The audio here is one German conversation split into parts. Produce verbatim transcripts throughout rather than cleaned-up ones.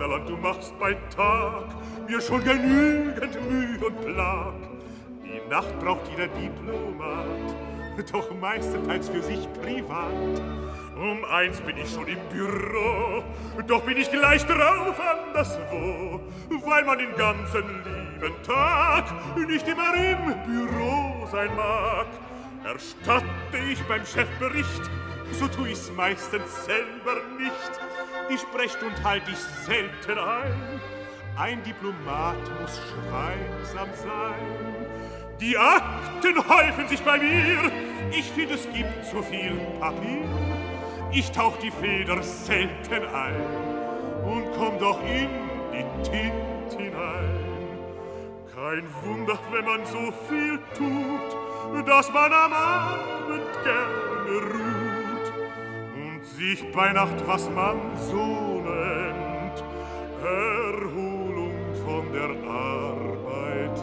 Vaterland, du machst bei Tag mir schon genügend Mühe und Plag. Die Nacht braucht jeder Diplomat, doch meistenteils für sich privat. Um eins bin ich schon im Büro, doch bin ich gleich drauf anderswo, weil man den ganzen lieben Tag nicht immer im Büro sein mag. Erstatte ich beim Chef Bericht, so tu ich's meistens selber nicht. Die Sprechstund halt ich selten ein, ein Diplomat muss schweigsam sein. Die Akten häufen sich bei mir, ich find, es gibt zu viel Papier. Ich tauch die Feder selten ein und komm doch in die Tint hinein. Kein Wunder, wenn man so viel tut, dass man am Abend gerne ruht und sich bei Nacht, was man so nennt, Erholung von der Arbeit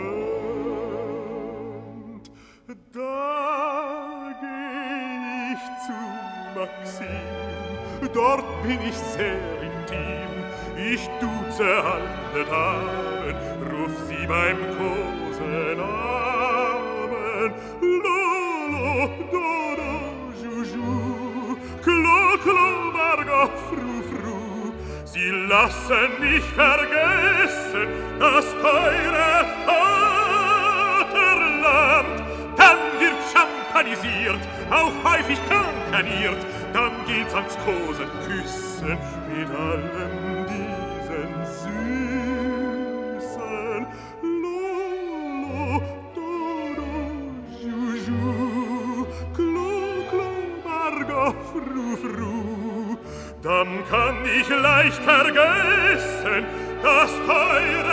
gönnt. Da geh ich zu Maxim, dort bin ich sehr intim. Ich duze alle Damen, ruf sie beim Kosenamen. Lolo, dodo, juju, klo, klo, margot, fru, fru. Sie lassen mich vergessen das teure Vaterland. Dann wird champanisiert, auch häufig kampaniert, dann geht's ans Kosenküssen mit allem diesen Süßen. Lolo, dodo, juju, klo, klo, margot, fru, fru. Dann kann ich leicht vergessen das teure